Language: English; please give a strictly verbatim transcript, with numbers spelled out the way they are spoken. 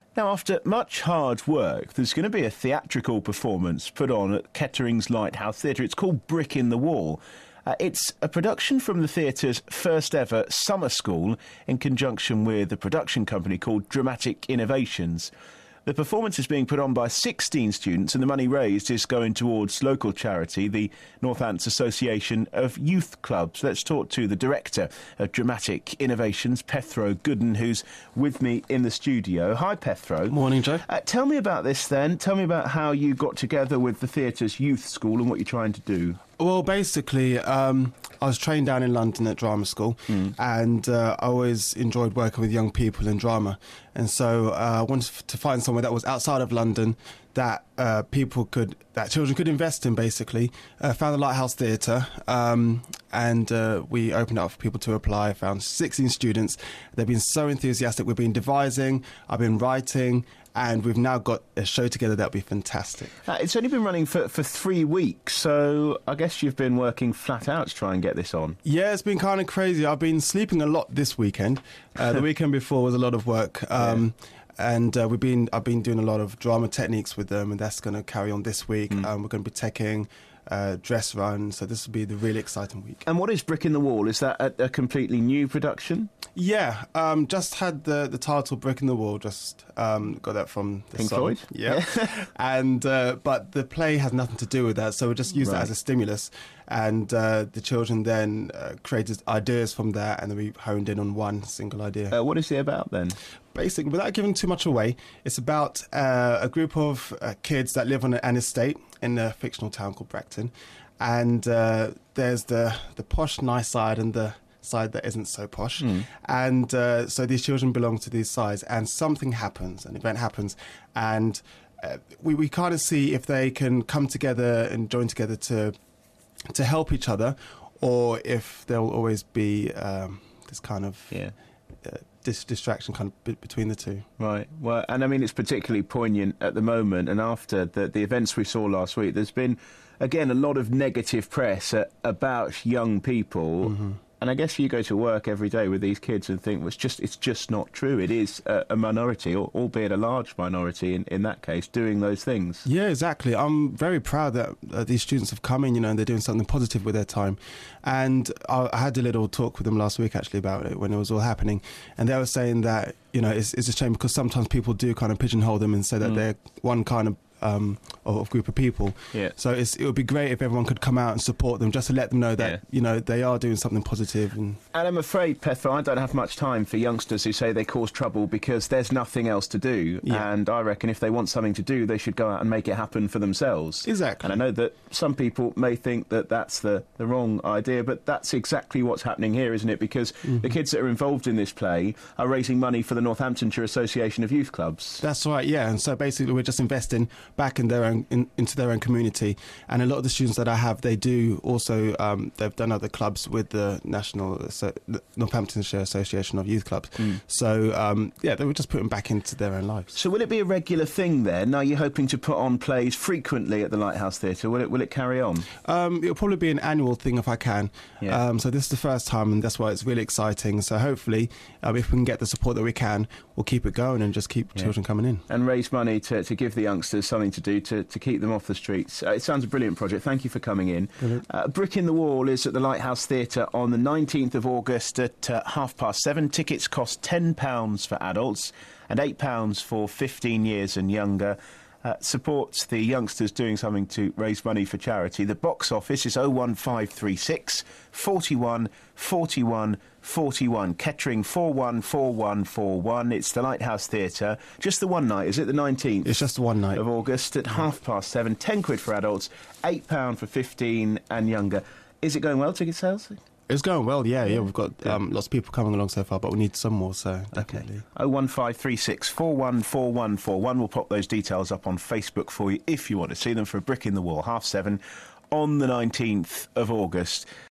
Now, after much hard work, there's going to be a theatrical performance put on at Kettering's Lighthouse Theatre. It's called Brick in the Wall. Uh, it's a production from the theatre's first ever summer school in conjunction with a production company called Dramatic Innovations. The performance is being put on by sixteen students, and the money raised is going towards local charity, the Northants Association of Youth Clubs. Let's talk to the director of Dramatic Innovations, Pethro Gooden, who's with me in the studio. Hi, Pethro. Morning, Joe. Uh, tell me about this then. Tell me about how you got together with the theatre's youth school and what you're trying to do. Well, basically, um, I was trained down in London at drama school, mm. and uh, I always enjoyed working with young people in drama. And so uh, I wanted to find somewhere that was outside of London that uh, people could, that children could invest in, basically. Uh, found the Lighthouse Theatre, um, and uh, we opened it up for people to apply. Found sixteen students. They've been so enthusiastic. We've been devising, I've been writing, and we've now got a show together that'll be fantastic. Uh, it's only been running for, for three weeks, so I guess you've been working flat out to try and get this on. Yeah, it's been kind of crazy. I've been sleeping a lot this weekend. Uh, the weekend before was a lot of work. Um, yeah. And uh, we've been, I've been doing a lot of drama techniques with them, and that's going to carry on this week. Mm. Um, we're going to be taking uh, dress run, so this will be the really exciting week. And what is Brick in the Wall? Is that a, a completely new production? Yeah, um, just had the, the title Brick in the Wall, just um, got that from the Pink song. Floyd? Yeah. and uh, But the play has nothing to do with that, so we just use right. that as a stimulus. And uh, the children then uh, created ideas from that, and then we honed in on one single idea. Uh, what is it about then? Basically, without giving too much away, it's about uh, a group of uh, kids that live on an estate in a fictional town called Bracton. And uh, there's the, the posh, nice side and the side that isn't so posh. Mm. And uh, so these children belong to these sides, and something happens, an event happens, and uh, we, we kind of see if they can come together and join together to to help each other, or if there will always be um, this kind of yeah. uh, dis- distraction kind of b- between the two. Right. Well, and I mean, it's particularly poignant at the moment, and after the, the events we saw last week, there's been, again, a lot of negative press uh, about young people. Mm-hmm. And I guess you go to work every day with these kids and think, well, it's just it's just not true. It is a, a minority, or, albeit a large minority in, in that case, doing those things. Yeah, exactly. I'm very proud that uh, these students have come in, you know, and they're doing something positive with their time. And I, I had a little talk with them last week, actually, about it when it was all happening. And they were saying that, you know, it's, it's a shame because sometimes people do kind of pigeonhole them and say that mm. they're one kind of Um, of, of group of people. Yeah. So it's, it would be great if everyone could come out and support them, just to let them know that, yeah. you know, they are doing something positive. And, and I'm afraid, Pethro, I don't have much time for youngsters who say they cause trouble because there's nothing else to do. Yeah. And I reckon if they want something to do, they should go out and make it happen for themselves. Exactly. And I know that some people may think that that's the, the wrong idea, but that's exactly what's happening here, isn't it? Because mm-hmm. the kids that are involved in this play are raising money for the Northamptonshire Association of Youth Clubs. That's right, yeah. And so basically we're just investing back in their own in, into their own community, and a lot of the students that I have, they do also um, they've done other clubs with the National so, Northamptonshire Association of Youth Clubs. Mm. So um, yeah, they were just putting back into their own lives. So will it be a regular thing then? Are you hoping to put on plays frequently at the Lighthouse Theatre? Will it will it carry on? Um, it'll probably be an annual thing if I can. Yeah. Um, so this is the first time, and that's why it's really exciting. So hopefully, um, if we can get the support that we can, we'll keep it going and just keep yeah. children coming in and raise money to to give the youngsters something to do. To, to keep them off the streets. Uh, it sounds a brilliant project. Thank you for coming in. Uh, Brick in the Wall is at the Lighthouse Theatre on the nineteenth of August at uh, half past seven. Tickets cost ten pounds for adults and eight pounds for fifteen years and younger. Uh, supports the youngsters doing something to raise money for charity. The box office is oh one five three six, four one, four one, four one. Kettering four one four one four one. It's the Lighthouse Theatre. Just the one night, is it? The nineteenth? It's just the one night. Of August at half past seven. ten quid for adults, eight pounds for fifteen and younger. Is it going well, ticket sales? It's going well, yeah, yeah. We've got um, lots of people coming along so far, but we need some more, so definitely. Okay. oh one five three six, four one four one four one. We'll pop those details up on Facebook for you if you want to see them for a Brick in the Wall, half seven on the nineteenth of August.